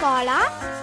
l'escola?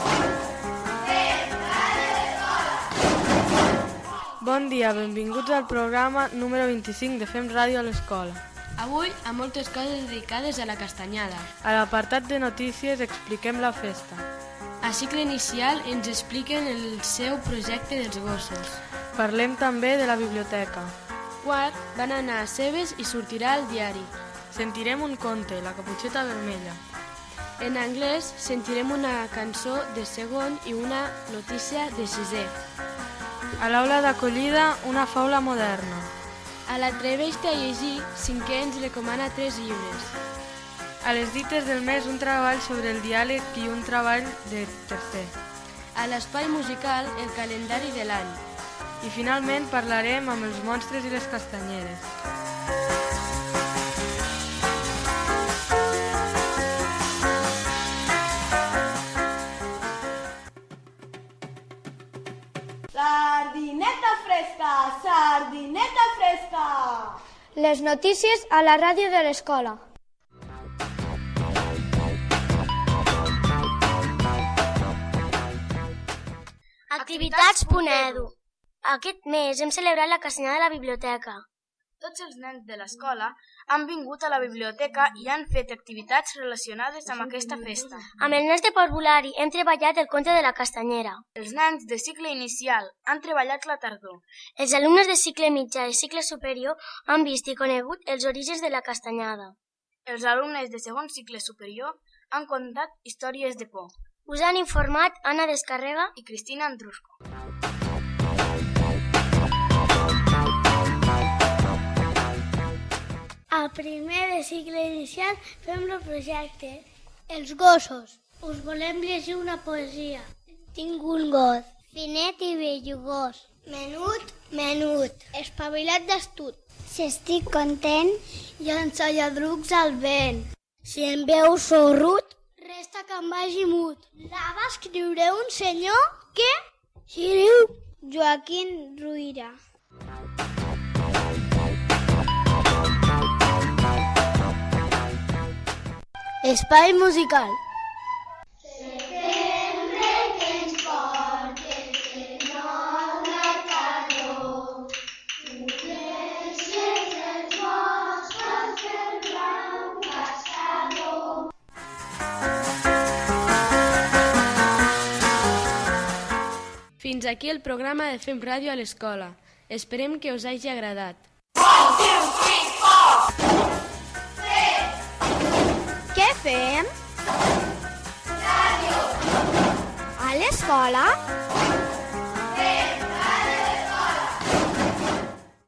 Bon dia, benvinguts al programa número 25 de Fem Ràdio a l'Escola. Avui, a moltes coses dedicades a la castanyada. A l'apartat de notícies expliquem la festa. A cicle inicial ens expliquen el seu projecte dels gossos. Parlem també de la biblioteca. Quart van anar a Cebes i sortirà al diari. Sentirem un conte, La caputxeta vermella. En anglès sentirem una cançó de segon i una notícia de sisè. A l'aula d'acollida, una faula moderna. A l'Atreveix-te a llegir, cinquè ens recomana 3 llibres. A les dites del mes, un treball sobre el diàleg i un treball de tercer. A l'espai musical, el calendari de l'any. I finalment parlarem amb els monstres i les castanyeres. Sardineta fresca, sardineta fresca! Les notícies a la ràdio de l'escola. Activitats.edu. Aquest mes hem celebrat la castanyada de la biblioteca. Tots els nens de l'escola han vingut a la biblioteca i han fet activitats relacionades amb aquesta festa. Amb els nens de parvulari hem treballat el conte de la castanyera. Els nens de cicle inicial han treballat la tardor. Els alumnes de cicle mitjà i cicle superior han vist i conegut els orígens de la castanyada. Els alumnes de segon cicle superior han contat històries de por. Us han informat Anna Descarrega i Cristina Andrusco. A primer de cicle inicial fem el projecte Els gossos. Us volem llegir una poesia. Tinc un gos, finet i bellugós. Menut, menut. Espavilat d'astut. Si estic content, llança lladrucs al vent. Si em veus sorrut, resta que em vagi mut. La va escriure un senyor que s'hi diu Joaquín Ruïra. Espai musical. Setembre que ens portes el nou la tardor. Floreixes els boscos del blau caçador. Fins aquí el programa de Fem Ràdio a l'Escola. Esperem que us hagi agradat. 1, 2, 3, 4! Què fem? Ràdio! A l'escola?